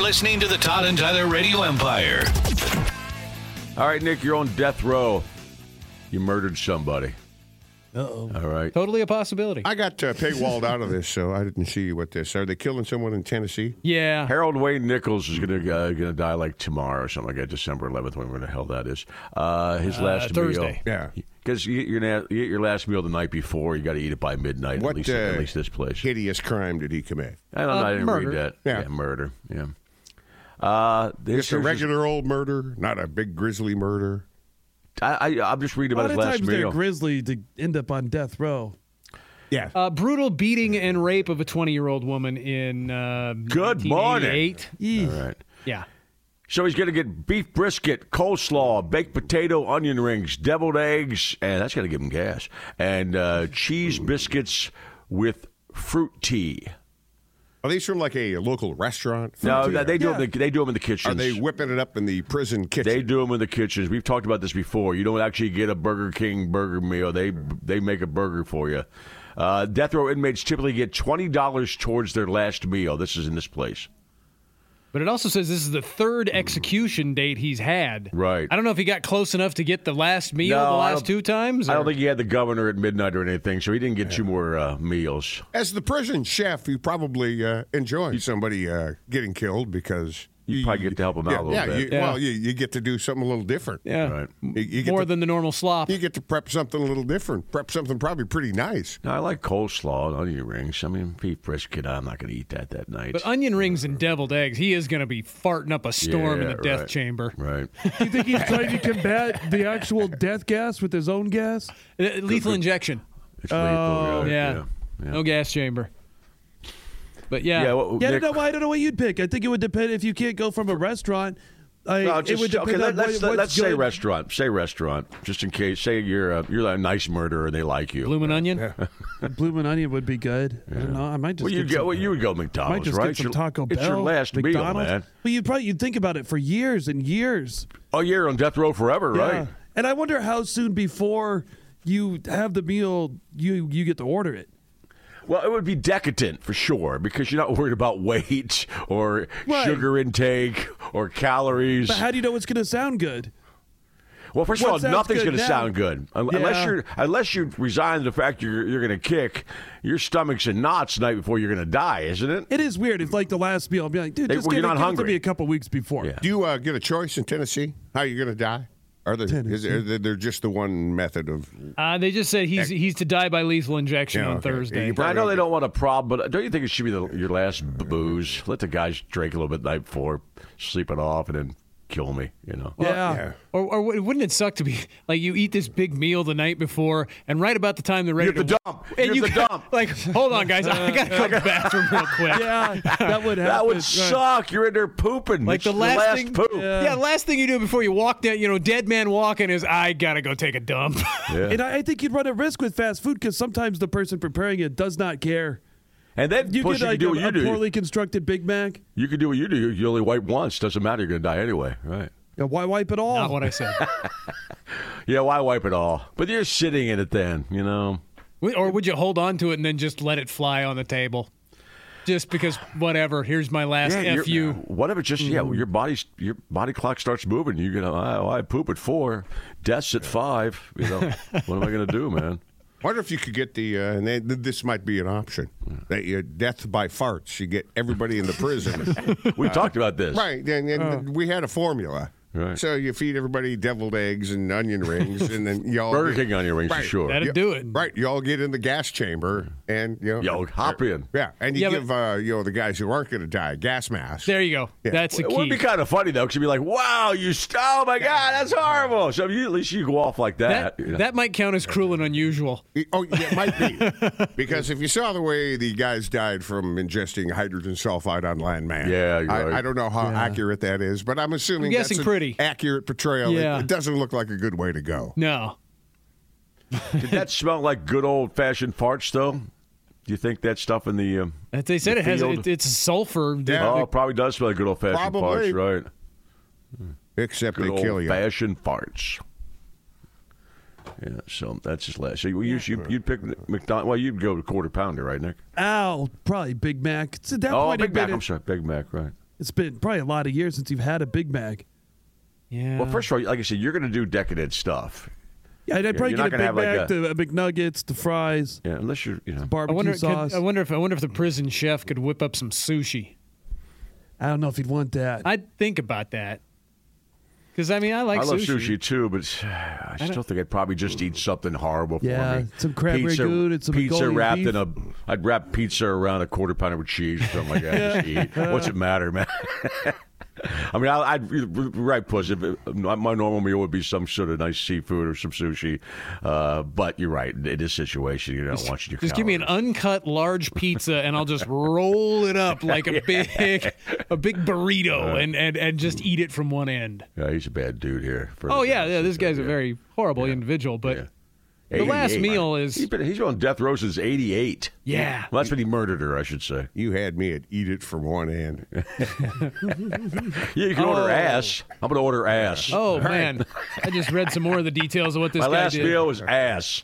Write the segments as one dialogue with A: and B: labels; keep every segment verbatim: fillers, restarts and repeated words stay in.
A: listening to the Todd and Tyler Radio Empire.
B: All right, Nick, you're on death row. You murdered somebody.
C: Uh-oh.
B: All right.
D: Totally a possibility.
E: I got uh, paywalled out of this, so I didn't see what this. Are they killing someone in Tennessee?
D: Yeah.
B: Harold Wayne Nichols is going to uh, gonna die like tomorrow or something like that, December eleventh, whenever the hell that is. Uh, his
D: Uh,
B: last
D: Thursday.
B: meal.
E: Yeah.
B: Because you, you're gonna you get your last meal the night before. You got to eat it by midnight,
E: What
B: at least,
E: uh,
B: at least this place.
E: hideous crime did he commit?
B: I don't know.
D: Uh,
B: I didn't
D: murder.
B: read that.
E: Yeah.
B: murder. Yeah. Uh, this
E: Just a
B: is-
E: regular old murder, not a big grisly murder.
B: I, I, I'm just reading
C: A
B: about
C: lot
B: his
C: of
B: last
C: times they're
B: meal.
C: grisly to end up on death row.
E: Yeah.
D: Uh, brutal beating and rape of a twenty-year-old woman in uh,
B: Good morning.
D: nineteen eighty-eight.
C: Eeh.
B: All right.
D: Yeah.
B: So he's going to get beef brisket, coleslaw, baked potato, onion rings, deviled eggs, and that's going to give him gas, and uh, cheese biscuits with fruit tea.
E: Are these from like a local restaurant?
B: No,
E: Fruit tea?
B: they do
C: Yeah.
B: them. They do them in the kitchens.
E: Are they whipping it up in the prison kitchen?
B: They do them in the kitchens. We've talked about this before. You don't actually get a Burger King burger meal. They they make a burger for you. Uh, death row inmates typically get twenty dollars towards their last meal. This is in this place.
D: But it also says this is the third execution date he's had.
B: Right.
D: I don't know if he got close enough to get the last meal
B: No,
D: the
B: I
D: last
B: don't-
D: two times.
B: I
D: or-
B: don't think he had the governor at midnight or anything, so he didn't get two more uh, meals.
E: As the prison chef, you probably uh, enjoy somebody uh, getting killed because
B: You probably get to help him out
E: yeah,
B: a little
E: yeah,
B: bit.
E: You,
D: Yeah.
E: Well, you, you get to do something a little different.
D: Yeah.
B: Right.
E: You, you get
D: More
E: to,
D: than the normal slop.
E: you get to prep something a little different. Prep something probably pretty nice.
B: No, I like coleslaw, onion rings. I mean, beef brisket. I'm not going to eat that that night.
D: But onion rings and deviled eggs, he is going to be farting up a storm in
B: Yeah,
D: the death
B: right.
D: chamber.
B: Right.
C: Do you think he's trying to combat the actual death gas with his own gas?
D: Uh, Lethal injection.
B: It's lethal.
D: Yeah.
B: yeah. yeah.
D: No gas chamber. But yeah.
B: Yeah, well,
C: Yeah, I
B: Nick-
C: don't know. I don't know what you'd pick. I think it would depend if you can't go from a restaurant. I,
B: No,
C: it
B: just,
C: would depend
B: okay,
C: on
B: let, us
C: what,
B: let's
C: what's
B: say
C: good.
B: restaurant. Say restaurant, just in case. Say you're a, you're a nice murderer and they like you.
D: Bloomin' onion?
C: Bloomin' onion would be good. I don't know. I might just.
B: Well, you
C: get
B: go.
C: some,
B: Well, you would go
C: might
B: McDonald's,
C: just
B: right?
C: get some
B: It's your-
C: Taco Bell.
B: It's your last meal,
C: McDonald's.
B: man.
C: Well, you'd probably you'd think about it for years and years.
B: Oh, you're on death row forever,
C: Yeah.
B: right?
C: And I wonder how soon before you have the meal you you get to order it.
B: Well, it would be decadent for sure because you're not worried about weight or
C: Right.
B: sugar intake or calories.
C: But how do you know it's going to sound good?
B: Well, first
C: What
B: of all,
C: sounds
B: nothing's
C: good
B: going to
C: now?
B: sound good Un- unless
C: Yeah.
B: you're unless you resign to the fact you're you're going to kick. Your stomach's in knots the night before you're going to die, isn't it?
C: It is weird. It's like the last meal. I'll be like, dude,
B: Hey,
C: just
B: well,
C: give,
B: you're
C: it,
B: not
C: give it to
B: hungry.
C: me a couple weeks before.
B: Yeah.
E: Do you uh, get a choice in Tennessee how you're going to die? Are there, is there, is there just the one method of?
D: Uh, they just said he's he's to die by lethal injection
E: Yeah,
D: on
E: okay.
D: Thursday.
E: You
B: I know they don't want a problem, but don't you think it should be the, your last booze? Let the guys drink a little bit the night before, sleep it off, and then kill me. You know.
C: Yeah.
E: Yeah.
D: Or, or wouldn't it suck to be like you eat this big meal the night before, and right about the time they're ready
B: You have
D: to
B: to dump.
D: and
B: You
D: you
B: have to
D: got-
B: dump.
D: Like, hold on, guys, I gotta go to the bathroom real quick.
C: Yeah, that would happen.
B: That would
C: Right.
B: suck. You're in there pooping.
D: Like
B: It's
D: the last,
B: last
D: thing,
B: poop.
D: yeah. the last thing you do before you walk down, you know, dead man walking is I gotta go take a dump.
B: Yeah.
C: And I, I think you'd run a risk with fast food because sometimes the person preparing it does not care.
B: And then
C: You
B: plus
C: get
B: you
C: like
B: can do
C: a,
B: what you
C: a
B: do.
C: poorly constructed Big Mac.
B: You can do what you do. You only wipe once. Doesn't matter. You're going to die anyway. Right.
C: Yeah, why wipe it all?
D: Not what I said.
B: Yeah, why wipe it all? But you're sitting in it then, you know.
D: Or would you hold on to it and then just let it fly on the table? Just because, whatever. Here's my last
B: Yeah,
D: F you.
B: What if it's just, yeah, your body's, your body clock starts moving. You're going to, oh, I poop at four, death's at five. You know, what am I going to do, man?
E: Wonder if you could get the, uh, and they, this might be an option, that you, death by farts. You get everybody in the prison.
B: We talked about this.
E: Right, and, and we had a formula.
B: Right.
E: So you feed everybody deviled eggs and onion rings, and then y'all
B: Burger
E: get-
B: King onion rings for
E: Right.
B: sure.
D: That'd
E: You-
D: do it.
E: Right, you all get in the gas chamber, and you know,
B: Yo, hop in.
E: yeah, and you
D: Yeah, but-
E: give uh, you know the guys who aren't going to die gas masks.
D: There you go.
E: Yeah.
D: That's the
B: It would
D: key.
B: be kind of funny, though, because you'd be like, wow, you, st- oh my God, that's horrible. So you, at least you go off like that.
D: that,
B: you know.
D: that might count as cruel and unusual.
E: Oh, yeah, it might be because if you saw the way the guys died from ingesting hydrogen sulfide on land, man,
B: Yeah, you're right.
E: I, I don't know how accurate that is, but I'm assuming
D: I'm guessing
E: that's an
D: pretty.
E: accurate portrayal. It-
D: Yeah.
E: It, doesn't look like a good way to go.
D: No.
B: Did that smell like good old-fashioned farts, though? Do you think that stuff in the... Um,
D: As they said,
B: The
D: it has
B: field.
D: it, it's sulfur.
E: Yeah.
B: oh, it probably does smell like good old-fashioned
E: Probably.
B: farts, right?
E: Except
B: Good
E: they kill you.
B: old-fashioned farts. Yeah, so that's his last. So you, you, you, you'd pick McDonald's. Well, you'd go to quarter pounder, right, Nick?
C: Ow, probably Big Mac. It's at that
B: Oh,
C: point,
B: Big
C: it'd been
B: Mac.
C: a-
B: I'm sorry, Big Mac, right?
C: It's been probably a lot of years since you've had a Big Mac.
D: Yeah.
B: Well, first of all, like I said, you're going to do decadent stuff.
C: Yeah, I'd probably
B: you're
C: get
B: not
C: a
B: gonna
C: Big
B: have, like,
C: Mac,
B: a-
C: the uh, McNuggets, the fries,
B: Yeah, unless you're, you know.
D: I
C: barbecue
D: wonder. Could,
C: sauce.
D: I wonder if I wonder if the prison chef could whip up some sushi.
C: I don't know if he'd want that.
D: I'd think about that. Because I mean, I like
B: I love
D: sushi.
B: sushi too, but I still think I'd probably just eat something horrible for
C: Yeah,
B: me.
C: some crab
B: pizza,
C: ragout and some
B: pizza
C: Mongolian
B: wrapped
C: beef.
B: in a. I'd wrap pizza around a quarter pounder with cheese or something like that. Just eat. What's it matter, man? I mean, I, I'd right, puss. If it, my normal meal would be some sort of nice seafood or some sushi, uh, but you're right. In this situation, you're not watching your.
D: Just give me an
B: calories.
D: uncut large pizza, and I'll just roll it up like a big, a big burrito, and, and, and just eat it from one end.
B: Yeah, he's a bad dude here. for
D: Oh
B: the-
D: yeah, yeah. This guy's a
B: yeah.
D: very horrible individual, but
B: Yeah.
D: the last
B: eighty-eight.
D: meal is
B: He's been, he's been on death row since eighty-eight.
D: yeah.
B: Well, that's when he murdered her, I should say.
E: You had me at eat it from one end.
B: Yeah, you can
D: Oh.
B: order ass. I'm going to order ass.
D: Oh man, I just read some more of the details of what this
B: My
D: guy
B: last
D: did.
B: meal was ass.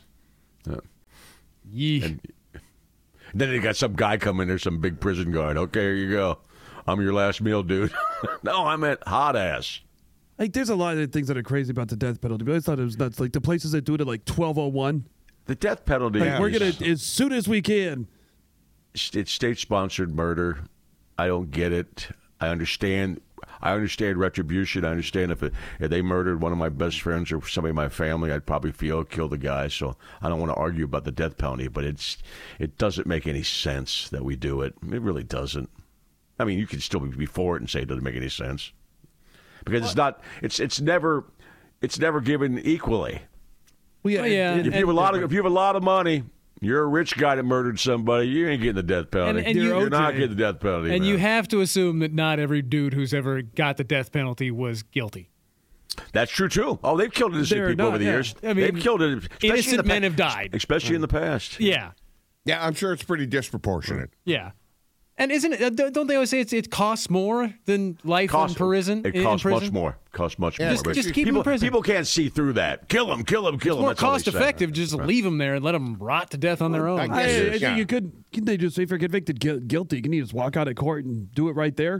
D: Yee.
B: Then they got some guy come in there, some big prison guard. Okay, here you go. I'm your last meal, dude. No, I meant hot ass.
C: Like, there's a lot of things that are crazy about the death penalty, but I thought it was nuts. Like the places that do it at like twelve oh one.
B: The death penalty.
C: Like, we're
B: is-
C: gonna as soon as we can.
B: It's state-sponsored murder. I don't get it. I understand. I understand retribution. I understand if, it, if they murdered one of my best friends or somebody in my family, I'd probably feel kill the guy. So I don't want to argue about the death penalty, but it's it doesn't make any sense that we do it. It really doesn't. I mean, you can still be for it and say it doesn't make any sense because it's not. It's it's never it's never given equally.
C: Well, yeah,
D: Oh, yeah.
C: it-
B: If you have a lot of if you have a lot of money. You're a rich guy that murdered somebody. You ain't getting the death penalty.
D: And- and
B: you're
D: you-
B: not
C: O J.
B: getting the death penalty.
D: And
B: man.
D: you have to assume that not every dude who's ever got the death penalty was guilty.
B: That's true too. Oh, they've killed innocent
C: They're
B: people
C: not,
B: over the
C: yeah.
B: years.
D: I mean,
B: they've killed it. especially in
D: innocent
B: the
D: men
B: pa-
D: have died.
B: especially in the past.
D: Yeah,
E: Yeah, I'm sure it's pretty disproportionate.
D: yeah. And isn't it? uh, Don't they always say it's, it costs more than life
B: Costs-
D: in prison?
B: It
D: in
B: costs
D: prison?
B: much more. Costs much
E: Yeah,
B: more.
E: just-
B: but
D: just keep 'em in
B: people,
D: prison.
B: people can't see through that. Kill them. Kill them. Kill them.
D: More
B: That's all they
D: cost
B: say.
D: effective. Just leave them there and let them rot to death on their own.
E: I
C: I,
E: guess
C: I
E: it's-
C: think
E: yeah.
C: you could. Can they just, if you're convicted gu- guilty, can you just walk out of court and do it right there?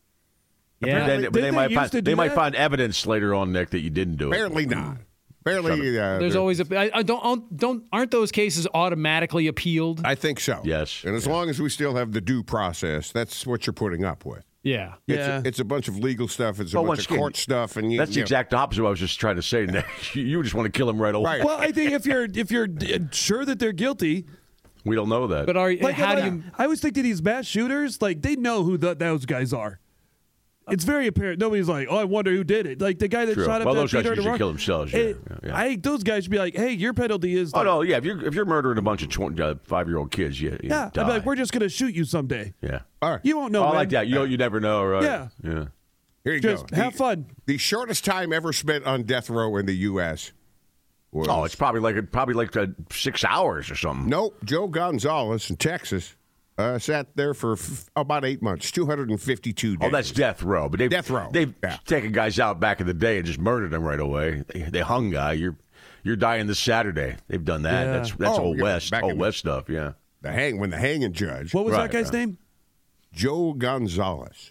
D: yeah.
B: Then,
C: Didn't
B: but they,
C: they
B: might
C: used
B: find,
C: to do
B: they might
C: that?
B: find evidence later on, Nick, that you didn't do it.
E: Barely not. Barely. Uh,
D: There's
E: there-
D: always a. I, I don't. Don't. Aren't those cases automatically appealed?
E: I think so.
B: Yes.
E: And as long as we still have the due process, that's what you're putting up with.
D: yeah.
E: It's,
C: Yeah.
E: a, it's a bunch of legal stuff. It's a
B: Well,
E: bunch
B: once
E: of
B: again,
E: court stuff, and you,
B: That's the
E: you know,
B: exact opposite of what I was just trying to say, Nick. You just want to kill them right away.
E: Right.
C: Well, I think if you're if you're uh, sure that they're guilty,
B: We don't know that.
D: But are
C: like
D: how
C: like,
D: do you?
C: I always think that these mass shooters, like they know who the, those guys are. It's very apparent. Nobody's like, oh, I wonder who did it. Like the guy that
B: True.
C: shot up
B: Well,
C: that
B: those guys
C: Peter in the
B: usually
C: Rock-
B: kill themselves, yeah,
C: It-
B: yeah, yeah.
C: I think those guys should be like, hey, your penalty is.
B: oh
C: Like,
B: no, yeah. If you're if you're murdering a bunch of twenty, uh, five year old kids, you, you
C: yeah,
B: die.
C: I'd be like, we're just gonna shoot you someday.
B: yeah.
E: all right.
C: You won't know.
B: Oh, I
C: man.
B: like that. You you never know, right?
C: Yeah.
B: Yeah.
E: Here you
C: Just
E: go.
C: have
E: the,
C: fun.
E: The shortest time ever spent on death row in the U S was
B: Oh, it's probably like probably like uh, six hours or something.
E: nope. Joe Gonzalez in Texas uh, sat there for f- about eight months, two hundred fifty-two days.
B: Oh, that's death row. But they've,
E: Death row,
B: They've
E: yeah.
B: taken guys out back in the day and just murdered them right away. They, they hung guy. You're you're dying this Saturday. They've done that.
C: Yeah.
B: That's that's
E: Oh,
B: old
E: yeah,
B: west.
E: back
B: Old
E: in-
B: west stuff. Yeah.
E: the hang when the hanging judge
C: What was
B: Right,
C: that guy's
B: right.
C: name?
E: Joe Gonzalez.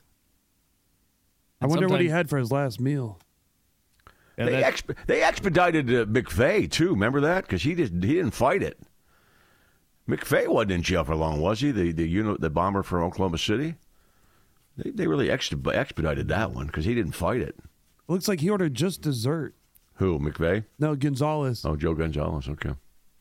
C: I wonder what he
D: Sometimes-
C: had for his last meal.
D: Yeah,
B: they
D: that-
B: exp- they expedited uh, McVeigh too. Remember that? Because he didn't he didn't fight it. McVeigh wasn't in jail for long, was he? The the you know the bomber from Oklahoma City. They they really exp- expedited that one because he didn't fight it.
C: Looks like he ordered just dessert.
B: Who McVeigh?
C: No, Gonzalez.
B: Oh, Joe Gonzalez. Okay.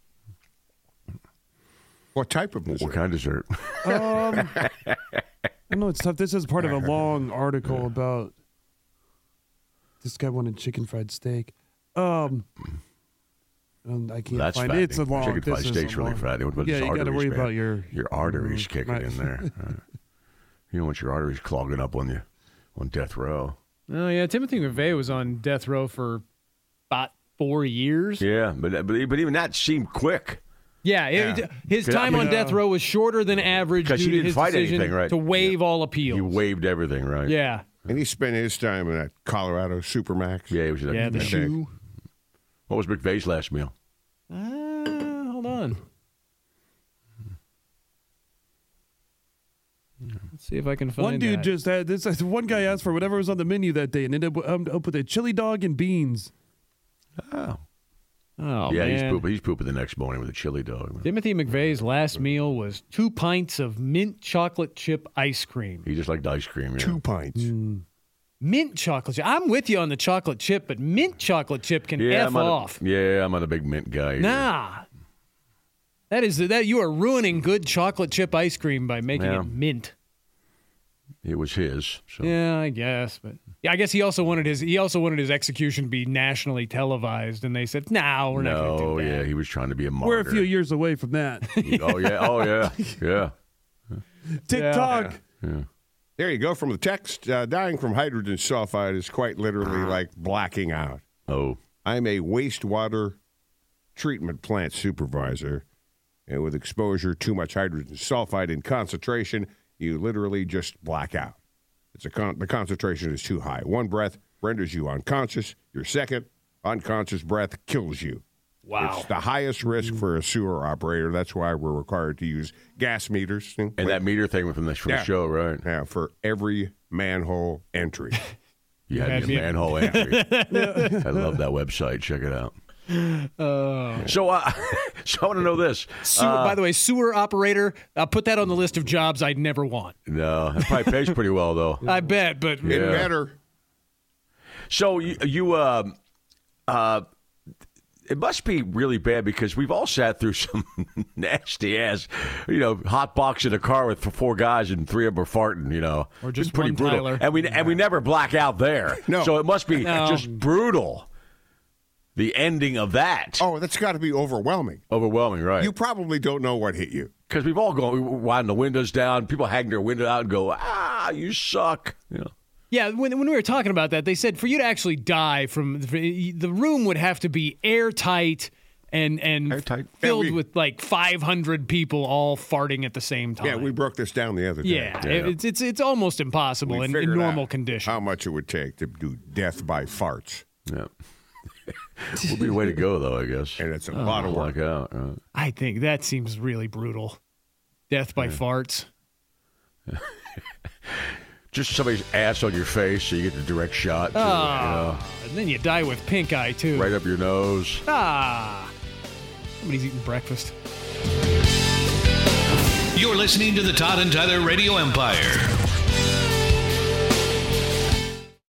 E: What type of
B: What
E: dessert?
B: kind of dessert?
C: Um, I know it's tough. This is part of a long article about this guy wanted chicken fried steak. Um, um, I can't
B: That's
C: find
B: fattening.
C: it. It's a long.
B: Chicken fried
C: this is a
B: steak's really
C: long-
B: fattening. But
C: Yeah,
B: his
C: you got to
B: arteries,
C: worry
B: man.
C: about your
B: your arteries kicking
C: right.
B: in there. Uh, you don't want your arteries clogging up on you on death row.
D: Oh yeah, Timothy McVeigh was on death row for about four years.
B: Yeah, but but but even that seemed quick.
D: Yeah, it-
E: Yeah.
D: his
B: Cause I
D: time on
B: mean-
D: death row was shorter than average
B: 'Cause
D: due
B: he
D: to
B: didn't
D: his
B: fight
D: decision
B: anything, right?
D: to waive all appeals.
B: He waived everything, right?
D: Yeah,
E: And he spent his time in that Colorado Supermax.
B: Yeah, he was.
D: yeah, the
E: Yeah.
D: shoe.
B: What was McVeigh's last meal?
D: Uh, hold on. Let's see if I can find
C: One dude
D: that.
C: just had this. One guy asked for whatever was on the menu that day and ended up, um, up with a chili dog and beans.
B: Oh.
D: Oh,
B: yeah,
D: man.
B: he's pooping. He's pooping the next morning with a chili dog.
D: Timothy McVeigh's last meal was two pints of mint chocolate chip ice cream.
B: He just liked ice cream. Yeah.
E: Two pints.
C: Mm.
D: Mint chocolate chip. I'm with you on the chocolate chip, but mint chocolate chip can
B: Yeah,
D: F
B: I'm not
D: off.
B: A, yeah, I'm not a big mint guy. Either.
D: Nah. That is that you are ruining good chocolate chip ice cream by making
B: Yeah.
D: it mint.
B: It was his. So.
D: Yeah, I guess, but yeah, I guess he also wanted his he also wanted his execution to be nationally televised, and they said, "No, we're not going to
B: No,
D: do that."
B: yeah, he was trying to be a martyr.
C: We're a few years away from that.
B: oh yeah, oh yeah, yeah.
C: TikTok.
B: yeah.
E: There you go. From the text, uh, dying from hydrogen sulfide is quite literally like blacking out.
B: Oh,
E: I'm a wastewater treatment plant supervisor, and with exposure to much hydrogen sulfide in concentration, you literally just black out. It's a con- the concentration is too high. One breath renders you unconscious. Your second unconscious breath kills you.
D: Wow.
E: It's the highest risk for a sewer operator. That's why we're required to use gas meters.
B: and that meter thing from the, from
E: Yeah.
B: the show, right?
E: Yeah, for every manhole entry.
B: You
D: had
B: had
D: me-
B: your manhole entry. I love that website. Check it out.
D: Uh,
B: So, uh, so I want to know this.
D: sewer,
B: Uh,
D: by the way, sewer operator. I'll put that on the list of jobs I'd never want.
B: no, it probably pays pretty well though.
D: I bet, but
E: It better.
B: So you, you uh, uh, it must be really bad because we've all sat through some nasty ass, you know, hot box in a car with four guys and three of them are farting, you know,
D: Or just
B: it's pretty
D: one
B: brutal.
D: Tyler.
B: And we and we never black out there.
E: No.
B: So it must be
D: No.
B: just brutal. The ending of that,
E: Oh, that's got to be overwhelming.
B: overwhelming, right?
E: You probably don't know what hit you.
B: Because we've all gone, we wind the windows down. People hang their window out and go, ah, you suck. You know.
D: yeah, when when we were talking about that, they said for you to actually die from the room would have to be airtight and and
B: Airtight.
D: filled
E: Yeah, we-
D: with like five hundred people all farting at the same time.
E: Yeah, we broke this down the other day.
D: Yeah,
B: Yeah.
D: it's it's it's almost impossible
E: We
D: in, in
E: figured
D: normal
E: out
D: conditions.
E: How much it would take to do death by farts.
B: Yeah. Would be the way to go, though, I guess.
E: And it's a lot of work.
B: Black out. Right?
D: I think that seems really brutal. Death by farts.
B: Just somebody's ass on your face so you get the direct shot. To,
D: Ah, and then you die with pink eye too.
B: you know, right up your nose.
D: Ah, somebody's eating breakfast.
A: You're listening to the Todd and Tyler Radio Empire.